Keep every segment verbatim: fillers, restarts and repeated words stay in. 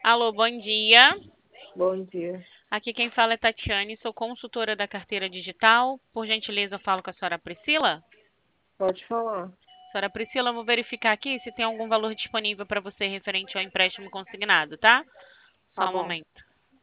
Alô, bom dia. Bom dia. Aqui quem fala é Tatiane, sou consultora da carteira digital. Por gentileza, eu falo com a senhora Priscila. Pode falar. Senhora Priscila, eu vou verificar aqui se tem algum valor disponível para você referente ao empréstimo consignado, tá? Tá Só um bom. momento.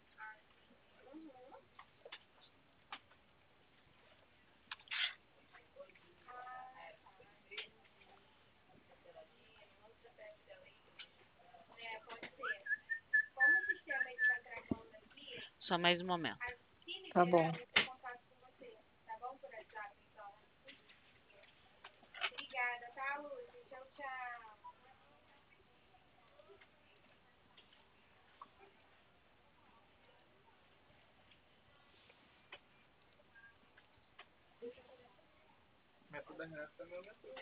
Só mais um momento. Tá bom. Meta da Renata também aumentou.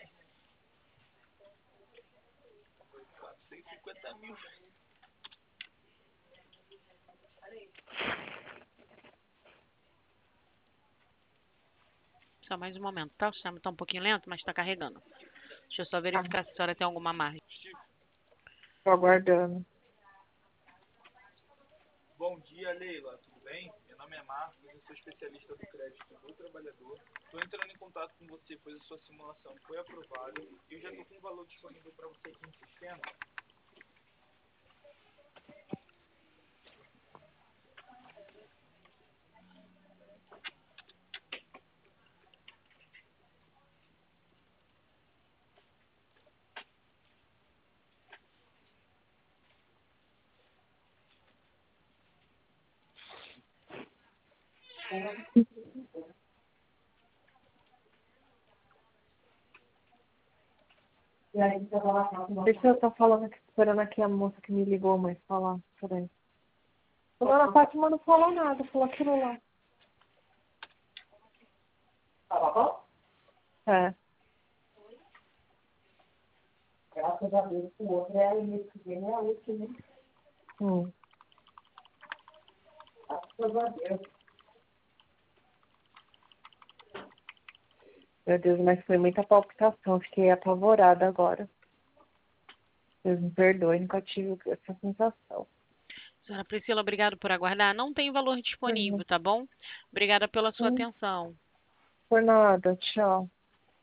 quatrocentos e cinquenta mil. Só mais um momento, tá? O sistema está um pouquinho lento, mas está carregando. Deixa eu só Tá. verificar se a senhora tem alguma margem. Tô aguardando. Bom dia, Leila. Tudo bem? Meu nome é Marcos, eu sou especialista do crédito do trabalhador. Estou entrando em contato com você, pois a sua simulação foi aprovada e eu já estou com um valor disponível para você aqui no sistema. Deixa eu estar falando aqui, esperando aqui a moça que me ligou, mas falar. Peraí. A dona Fátima não falou nada, falou aquilo lá. Tá bom? É. Graças a Deus, o outro é o mês que vem, é a última. Hum. Graças a Deus. Meu Deus, mas foi muita palpitação. Fiquei apavorada agora. Deus me perdoe, nunca tive essa sensação. Senhora Priscila, obrigado por aguardar. Não tem valor Uhum. disponível, tá bom? Obrigada pela sua Hum, atenção. por nada, tchau.